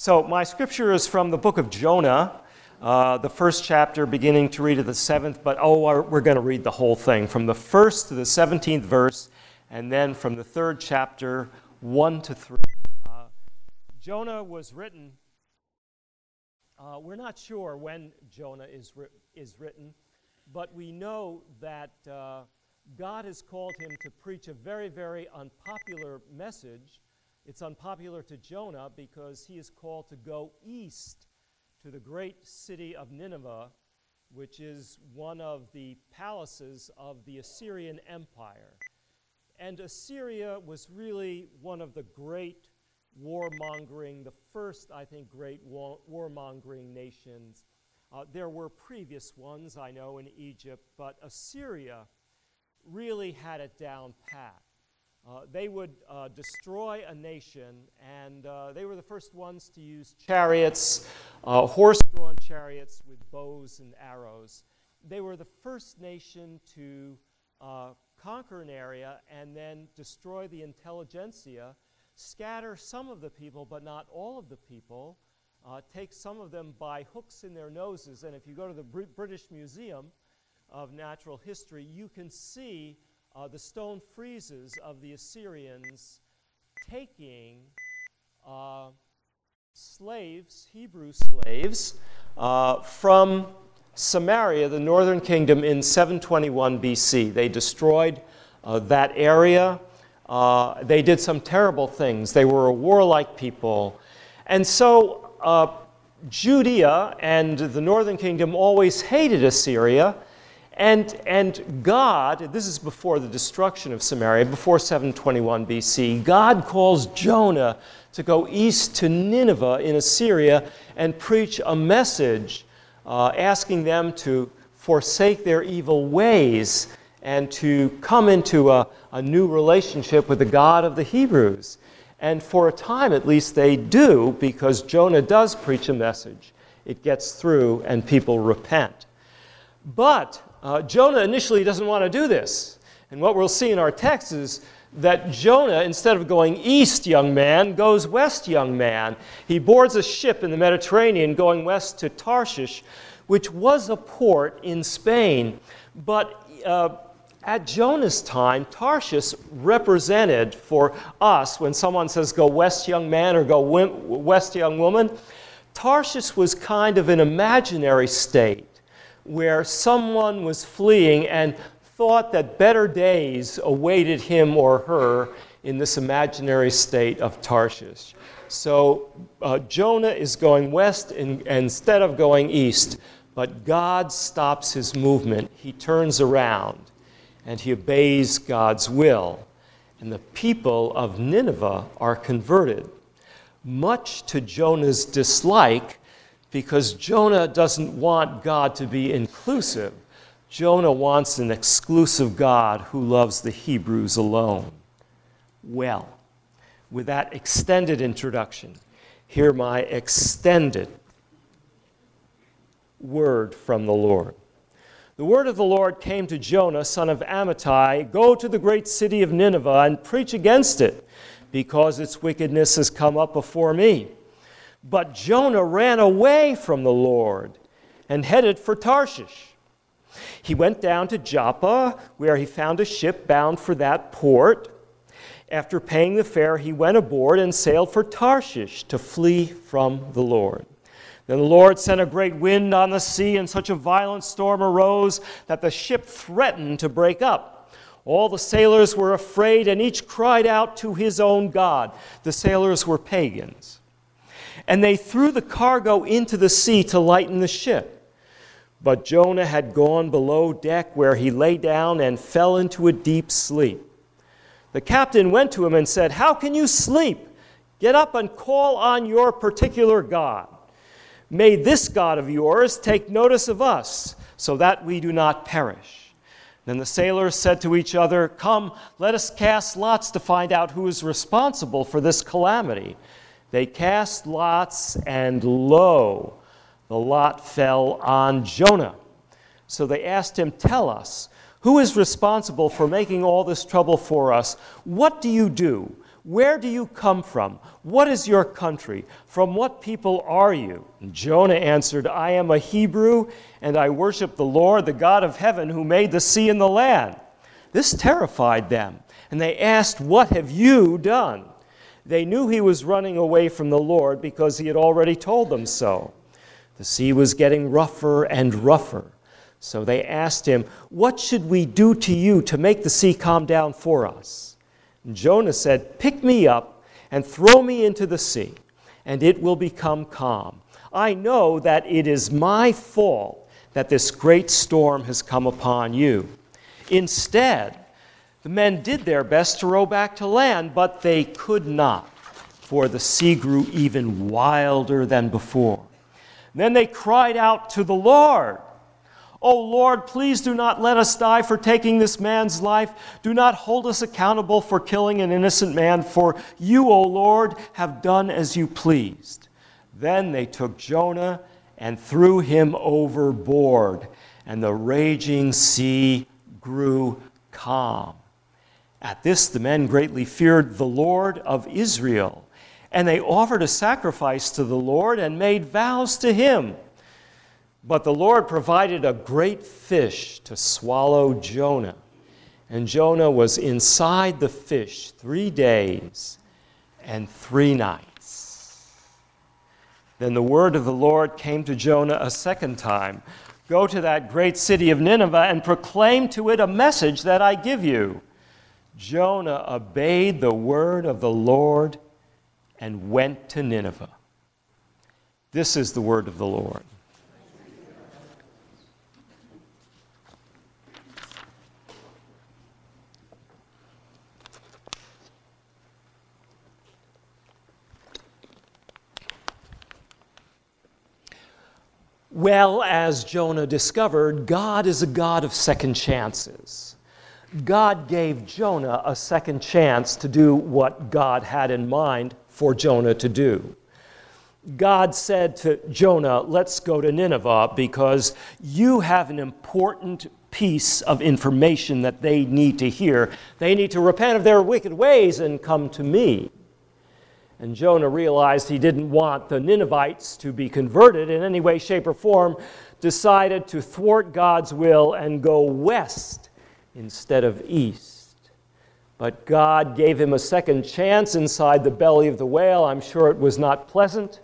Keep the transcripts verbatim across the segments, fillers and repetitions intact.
So my scripture is from the book of Jonah, uh, the first chapter, beginning to read at the seventh, but oh, we're going to read the whole thing, from the first to the seventeenth verse, and then from the third chapter, one to three. Uh, Jonah was written, uh, we're not sure when Jonah is, ri- is written, but we know that uh, God has called him to preach a very, very unpopular message. It's unpopular to Jonah because he is called to go east to the great city of Nineveh, which is one of the palaces of the Assyrian Empire. And Assyria was really one of the great warmongering, the first, I think, great war- warmongering nations. Uh, there were previous ones, I know, in Egypt, but Assyria really had it down pat. Uh, they would uh, destroy a nation, and uh, they were the first ones to use chariots, uh, horse-drawn chariots with bows and arrows. They were the first nation to uh, conquer an area and then destroy the intelligentsia, scatter some of the people, but not all of the people, uh, take some of them by hooks in their noses. And if you go to the Br- British Museum of Natural History, you can see Uh, the stone friezes of the Assyrians taking uh, slaves, Hebrew slaves, uh, from Samaria, the northern kingdom, in seven twenty-one B C. They destroyed uh, that area. Uh, they did some terrible things. They were a warlike people. And so uh, Judea and the northern kingdom always hated Assyria. And, and God, this is before the destruction of Samaria, before seven twenty-one B C, God calls Jonah to go east to Nineveh in Assyria and preach a message uh, asking them to forsake their evil ways and to come into a, a new relationship with the God of the Hebrews. And for a time, at least, they do, because Jonah does preach a message. It gets through and people repent. But Uh, Jonah initially doesn't want to do this. And what we'll see in our text is that Jonah, instead of going east, young man, goes west, young man. He boards a ship in the Mediterranean going west to Tarshish, which was a port in Spain. But uh, at Jonah's time, Tarshish represented for us, when someone says go west, young man, or go west, young woman, Tarshish was kind of an imaginary state, where someone was fleeing and thought that better days awaited him or her in this imaginary state of Tarshish. So uh, Jonah is going west in, instead of going east, but God stops his movement. He turns around and he obeys God's will. And the people of Nineveh are converted, much to Jonah's dislike, because Jonah doesn't want God to be inclusive. Jonah wants an exclusive God who loves the Hebrews alone. Well, with that extended introduction, hear my extended word from the Lord. The word of the Lord came to Jonah, son of Amittai, "Go to the great city of Nineveh and preach against it, because its wickedness has come up before me." But Jonah ran away from the Lord and headed for Tarshish. He went down to Joppa, where he found a ship bound for that port. After paying the fare, he went aboard and sailed for Tarshish to flee from the Lord. Then the Lord sent a great wind on the sea, and such a violent storm arose that the ship threatened to break up. All the sailors were afraid, and each cried out to his own god. The sailors were pagans. And they threw the cargo into the sea to lighten the ship. But Jonah had gone below deck, where he lay down and fell into a deep sleep. The captain went to him and said, "How can you sleep? Get up and call on your particular God. May this God of yours take notice of us, so that we do not perish." Then the sailors said to each other, "Come, let us cast lots to find out who is responsible for this calamity." They cast lots, and lo, the lot fell on Jonah. So they asked him, "Tell us, who is responsible for making all this trouble for us? What do you do? Where do you come from? What is your country? From what people are you?" And Jonah answered, "I am a Hebrew, and I worship the Lord, the God of heaven, who made the sea and the land." This terrified them, and they asked, "What have you done?" They knew he was running away from the Lord because he had already told them so. The sea was getting rougher and rougher. So they asked him, "What should we do to you to make the sea calm down for us?" And Jonah said, "Pick me up and throw me into the sea, and it will become calm. I know that it is my fault that this great storm has come upon you." Instead, the men did their best to row back to land, but they could not, for the sea grew even wilder than before. Then they cried out to the Lord, "O Lord, please do not let us die for taking this man's life. Do not hold us accountable for killing an innocent man, for you, O Lord, have done as you pleased." Then they took Jonah and threw him overboard, and the raging sea grew calm. At this, the men greatly feared the Lord of Israel, and they offered a sacrifice to the Lord and made vows to him. But the Lord provided a great fish to swallow Jonah, and Jonah was inside the fish three days and three nights. Then the word of the Lord came to Jonah a second time. "Go to that great city of Nineveh and proclaim to it a message that I give you." Jonah obeyed the word of the Lord and went to Nineveh. This is the word of the Lord. Well, as Jonah discovered, God is a God of second chances. God gave Jonah a second chance to do what God had in mind for Jonah to do. God said to Jonah, "Let's go to Nineveh because you have an important piece of information that they need to hear. They need to repent of their wicked ways and come to me." And Jonah realized he didn't want the Ninevites to be converted in any way, shape, or form, decided to thwart God's will and go west instead of east. But God gave him a second chance inside the belly of the whale. I'm sure it was not pleasant.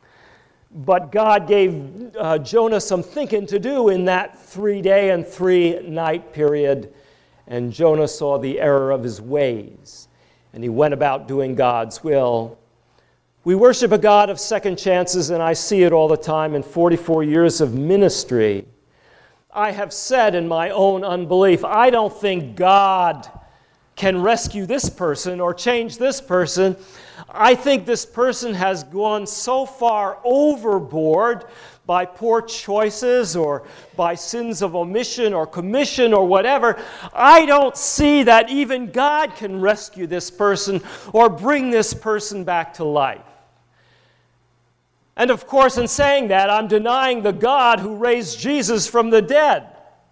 But God gave uh, Jonah some thinking to do in that three-day and three-night period. And Jonah saw the error of his ways, and he went about doing God's will. We worship a God of second chances, and I see it all the time in forty-four years of ministry. I have said in my own unbelief, I don't think God can rescue this person or change this person. I think this person has gone so far overboard by poor choices or by sins of omission or commission or whatever. I don't see that even God can rescue this person or bring this person back to life. And of course, in saying that, I'm denying the God who raised Jesus from the dead.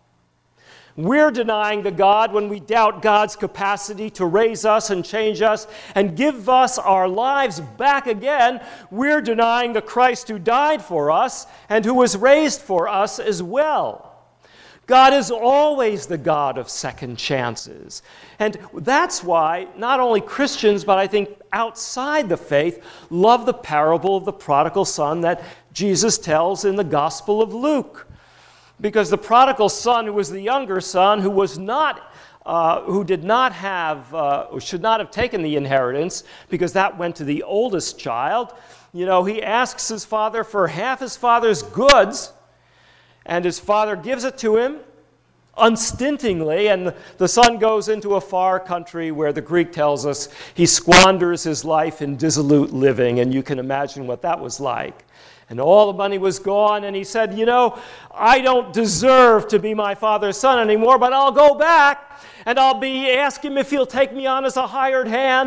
We're denying the God when we doubt God's capacity to raise us and change us and give us our lives back again. We're denying the Christ who died for us and who was raised for us as well. God is always the God of second chances. And that's why not only Christians, but I think outside the faith, love the parable of the prodigal son that Jesus tells in the Gospel of Luke. Because the prodigal son, who was the younger son, who was not, uh, who did not have, uh, should not have taken the inheritance, because that went to the oldest child, you know, he asks his father for half his father's goods, and his father gives it to him unstintingly, and the son goes into a far country where the Greek tells us he squanders his life in dissolute living, and you can imagine what that was like. And all the money was gone, and he said, you know, I don't deserve to be my father's son anymore, but I'll go back, and I'll be ask him if he'll take me on as a hired hand.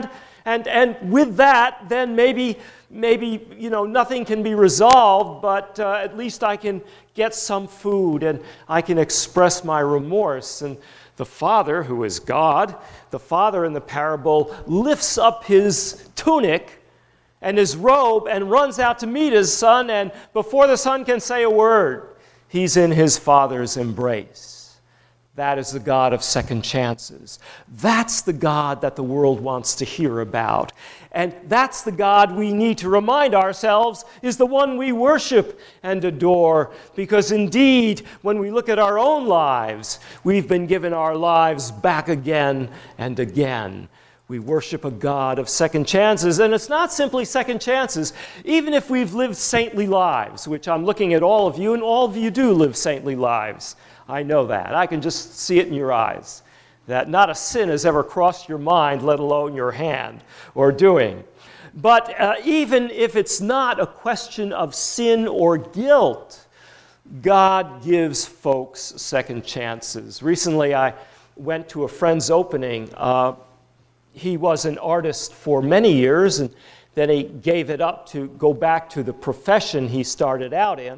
And, and with that, then maybe, maybe, you know, nothing can be resolved, but uh, at least I can get some food and I can express my remorse. And the father, who is God, the father in the parable, lifts up his tunic and his robe and runs out to meet his son, and before the son can say a word, he's in his father's embrace. That is the God of second chances. That's the God that the world wants to hear about. And that's the God we need to remind ourselves is the one we worship and adore. Because indeed, when we look at our own lives, we've been given our lives back again and again. We worship a God of second chances, and it's not simply second chances. Even if we've lived saintly lives, which I'm looking at all of you, and all of you do live saintly lives. I know that. I can just see it in your eyes, that not a sin has ever crossed your mind, let alone your hand or doing. But uh, even if it's not a question of sin or guilt, God gives folks second chances. Recently, I went to a friend's opening. Uh, he was an artist for many years, and then he gave it up to go back to the profession he started out in.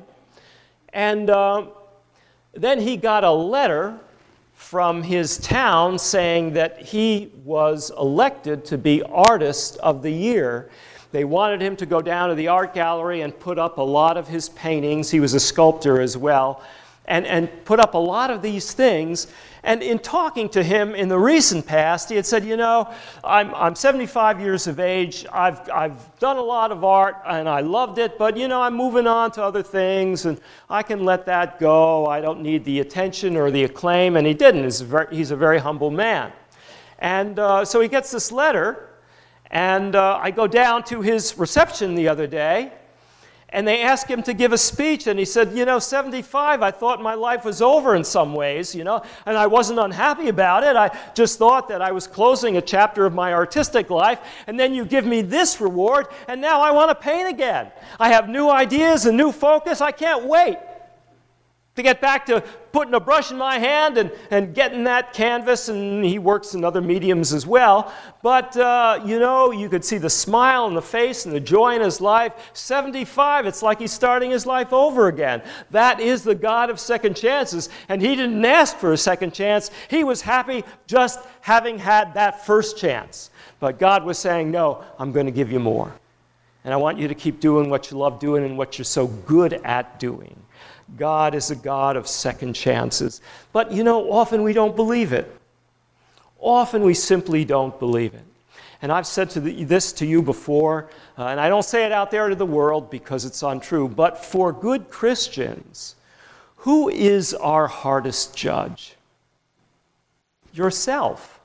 And uh, then he got a letter from his town saying that he was elected to be Artist of the Year. They wanted him to go down to the art gallery and put up a lot of his paintings. He was a sculptor as well. And, and put up a lot of these things. And in talking to him in the recent past, he had said, you know, I'm, I'm seventy-five years of age. I've, I've done a lot of art, and I loved it, but, you know, I'm moving on to other things, and I can let that go. I don't need the attention or the acclaim. And he didn't. He's a very, he's a very humble man. And uh, so he gets this letter, and uh, I go down to his reception the other day, and they asked him to give a speech, and he said, you know, seventy-five, I thought my life was over in some ways, you know, and I wasn't unhappy about it. I just thought that I was closing a chapter of my artistic life, and then you give me this reward, and now I want to paint again. I have new ideas and new focus. I can't wait to get back to putting a brush in my hand and, and getting that canvas, and he works in other mediums as well. But, uh, you know, you could see the smile on the face and the joy in his life. seventy-five, it's like he's starting his life over again. That is the God of second chances, and he didn't ask for a second chance. He was happy just having had that first chance. But God was saying, no, I'm going to give you more. And I want you to keep doing what you love doing and what you're so good at doing. God is a God of second chances. But, you know, often we don't believe it. Often we simply don't believe it. And I've said to the, this to you before, uh, and I don't say it out there to the world because it's untrue, but for good Christians, who is our hardest judge? Yourself.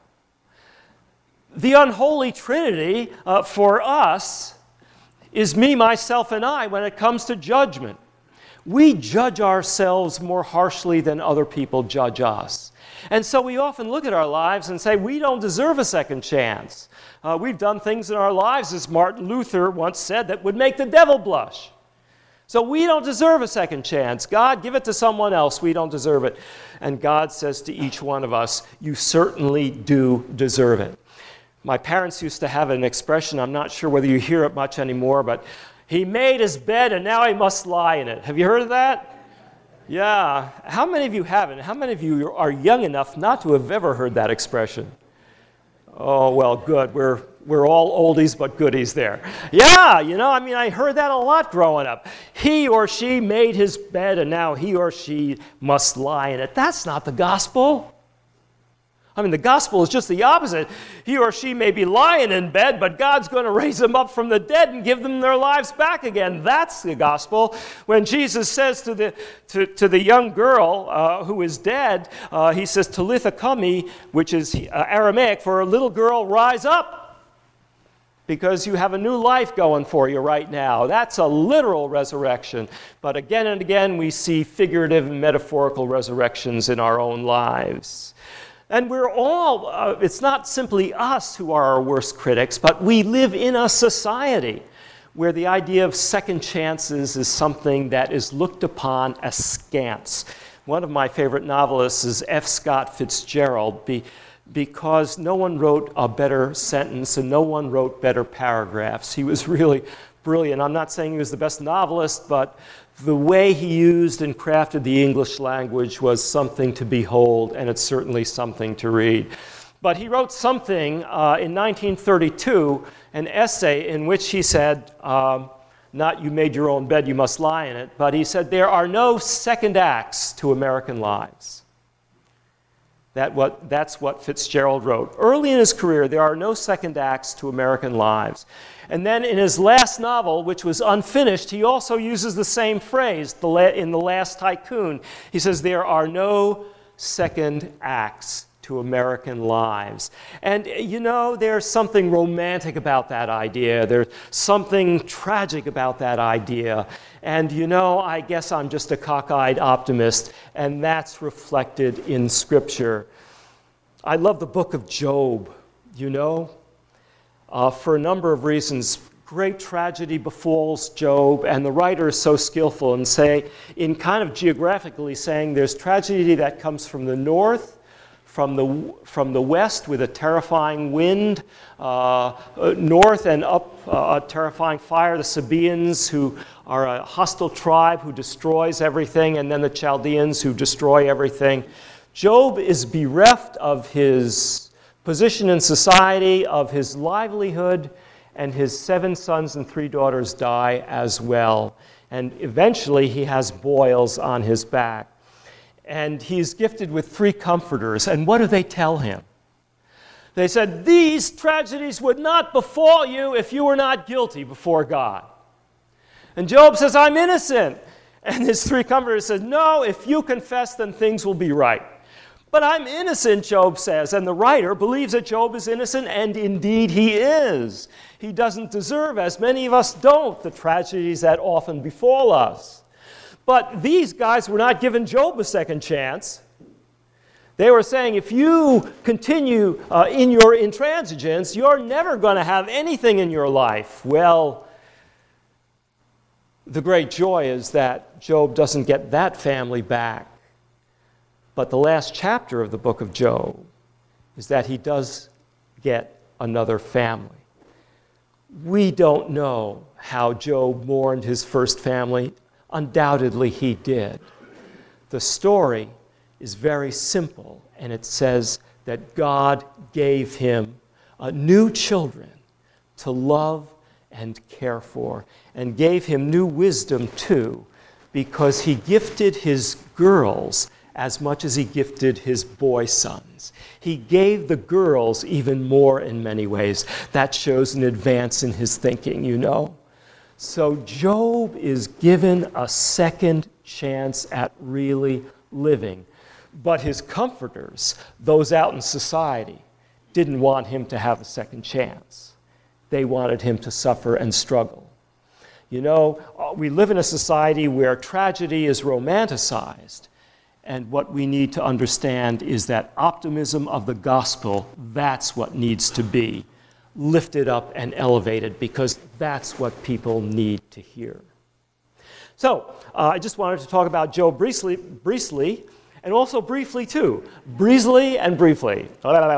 The unholy trinity uh, for us is me, myself, and I when it comes to judgment. We judge ourselves more harshly than other people judge us. And so we often look at our lives and say, we don't deserve a second chance. Uh, we've done things in our lives, as Martin Luther once said, that would make the devil blush. So we don't deserve a second chance. God, give it to someone else. We don't deserve it. And God says to each one of us, you certainly do deserve it. My parents used to have an expression, I'm not sure whether you hear it much anymore, but he made his bed and now he must lie in it. Have you heard of that? Yeah. How many of you haven't? How many of you are young enough not to have ever heard that expression? Oh, well, good. We're, we're all oldies but goodies there. Yeah, you know, I mean, I heard that a lot growing up. He or she made his bed and now he or she must lie in it. That's not the gospel. I mean, the gospel is just the opposite. He or she may be lying in bed, but God's going to raise them up from the dead and give them their lives back again. That's the gospel. When Jesus says to the, to, to the young girl uh, who is dead, uh, he says, Talitha Kumi, which is uh, Aramaic for a little girl, rise up, because you have a new life going for you right now. That's a literal resurrection. But again and again, we see figurative and metaphorical resurrections in our own lives. And we're all, uh, it's not simply us who are our worst critics, but we live in a society where the idea of second chances is something that is looked upon askance. One of my favorite novelists is F. Scott Fitzgerald. Be, because no one wrote a better sentence and no one wrote better paragraphs. He was really brilliant. I'm not saying he was the best novelist, but the way he used and crafted the English language was something to behold, and it's certainly something to read. But he wrote something uh, in nineteen thirty-two, an essay in which he said, um, not you made your own bed, you must lie in it, but he said, there are no second acts to American lives. That what, that's what Fitzgerald wrote. Early in his career, there are no second acts to American lives. And then in his last novel, which was unfinished, he also uses the same phrase the la- in The Last Tycoon. He says, there are no second acts to American lives. And you know, there's something romantic about that idea. There's something tragic about that idea. And you know, I guess I'm just a cockeyed optimist, and that's reflected in Scripture. I love the book of Job, you know, uh, for a number of reasons. Great tragedy befalls Job, and the writer is so skillful in say, in kind of geographically saying there's tragedy that comes from the north, from the, from the west with a terrifying wind, uh, north and up uh, a terrifying fire, the Sabaeans who are a hostile tribe who destroys everything, and then the Chaldeans who destroy everything. Job is bereft of his position in society, of his livelihood, and his seven sons and three daughters die as well. And eventually he has boils on his back. And he's gifted with three comforters. And what do they tell him? They said, these tragedies would not befall you if you were not guilty before God. And Job says, I'm innocent. And his three comforters said, no, if you confess, then things will be right. But I'm innocent, Job says. And the writer believes that Job is innocent, and indeed he is. He doesn't deserve, as many of us don't, the tragedies that often befall us. But these guys were not giving Job a second chance. They were saying, if you continue uh, in your intransigence, you're never going to have anything in your life. Well, the great joy is that Job doesn't get that family back. But the last chapter of the book of Job is that he does get another family. We don't know how Job mourned his first family. Undoubtedly he did. The story is very simple, and it says that God gave him uh, new children to love and care for, and gave him new wisdom too, because he gifted his girls as much as he gifted his boy sons. He gave the girls even more in many ways. That shows an advance in his thinking, you know. So Job is given a second chance at really living. But his comforters, those out in society, didn't want him to have a second chance. They wanted him to suffer and struggle. You know, we live in a society where tragedy is romanticized. And what we need to understand is that optimism of the gospel, that's what needs to be lifted up and elevated, because that's what people need to hear. So, uh, I just wanted to talk about Job briefly, briefly, and also briefly too. Breezily and briefly.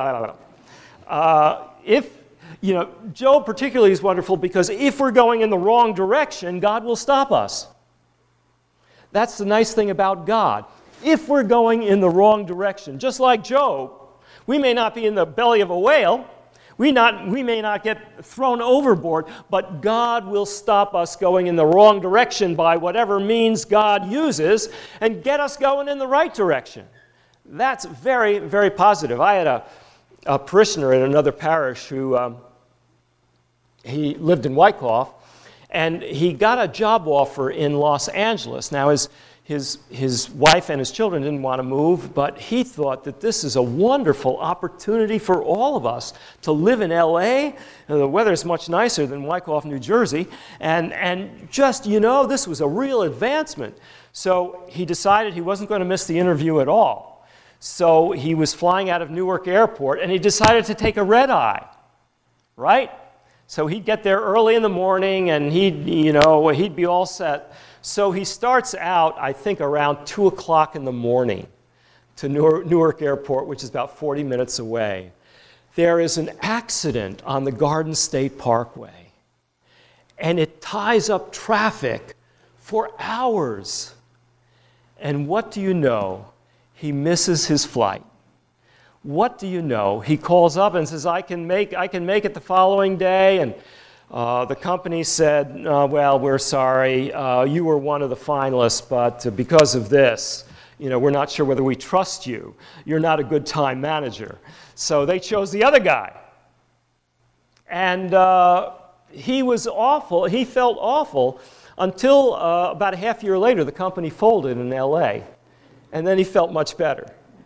Uh, if, you know, Job particularly is wonderful because if we're going in the wrong direction, God will stop us. That's the nice thing about God. If we're going in the wrong direction, just like Job, we may not be in the belly of a whale, We, not, we may not get thrown overboard, but God will stop us going in the wrong direction by whatever means God uses and get us going in the right direction. That's very, very positive. I had a, a parishioner in another parish who um, he lived in Wyckoff, and he got a job offer in Los Angeles. Now, his His, his wife and his children didn't want to move, but he thought that this is a wonderful opportunity for all of us to live in L A. The weather is much nicer than Wyckoff, New Jersey. And, and just, you know, this was a real advancement. So he decided he wasn't going to miss the interview at all. So he was flying out of Newark Airport, and he decided to take a red eye, right? So he'd get there early in the morning, and he'd, you know, he'd be all set. So he starts out, I think, around two o'clock in the morning to Newark Airport, which is about forty minutes away, there is an accident on the Garden State Parkway, and it ties up traffic for hours. And what do you know? He misses his flight. What do you know? He calls up and says, I can make, I can make it the following day. And uh, the company said, uh, well, we're sorry. Uh, you were one of the finalists, but uh, because of this, you know, we're not sure whether we trust you. You're not a good time manager. So they chose the other guy. And uh, he was awful. He felt awful until uh, about a half year later, the company folded in L A. And then he felt much better.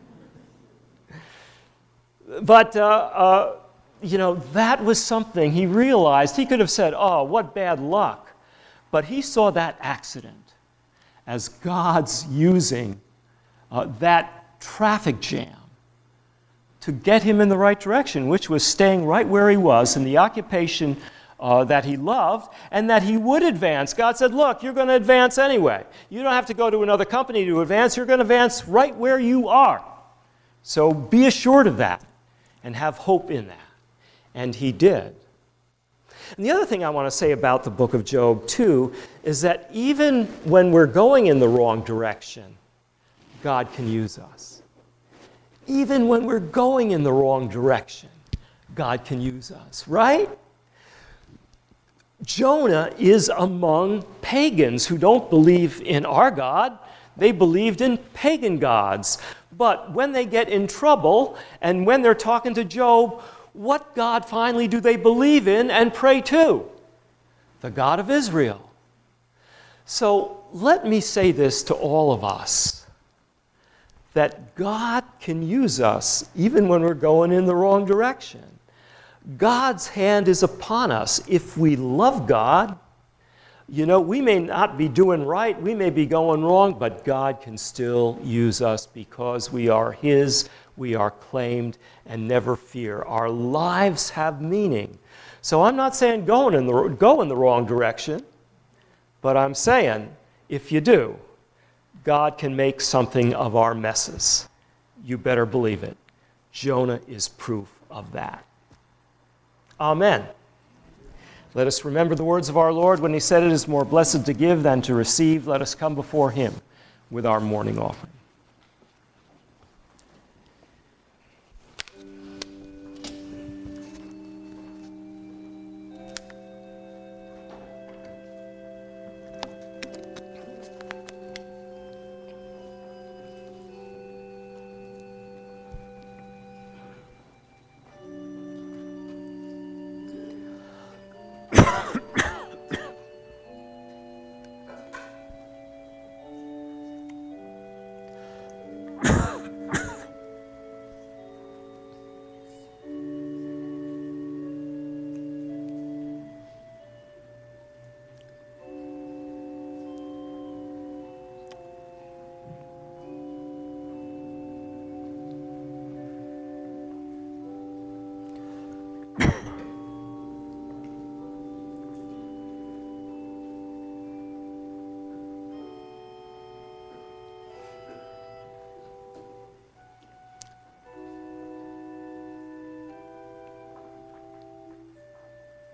But, uh, uh, you know, that was something he realized. He could have said, oh, what bad luck. But he saw that accident as God's using uh, that traffic jam to get him in the right direction, which was staying right where he was in the occupation uh, that he loved and that he would advance. God said, look, you're going to advance anyway. You don't have to go to another company to advance. You're going to advance right where you are. So be assured of that and have hope in that. And he did. And the other thing I want to say about the book of Job, too, is that even when we're going in the wrong direction, God can use us. Even when we're going in the wrong direction, God can use us, right? Jonah is among pagans who don't believe in our God. They believed in pagan gods. But when they get in trouble and when they're talking to Job, what God finally do they believe in and pray to? The God of Israel. So let me say this to all of us, that God can use us even when we're going in the wrong direction. God's hand is upon us if we love God. You know, we may not be doing right, we may be going wrong, but God can still use us because we are His, we are claimed, and never fear. Our lives have meaning. So I'm not saying go in the, go in the wrong direction, but I'm saying if you do, God can make something of our messes. You better believe it. Jonah is proof of that. Amen. Let us remember the words of our Lord when He said, it is more blessed to give than to receive. Let us come before Him with our morning offering.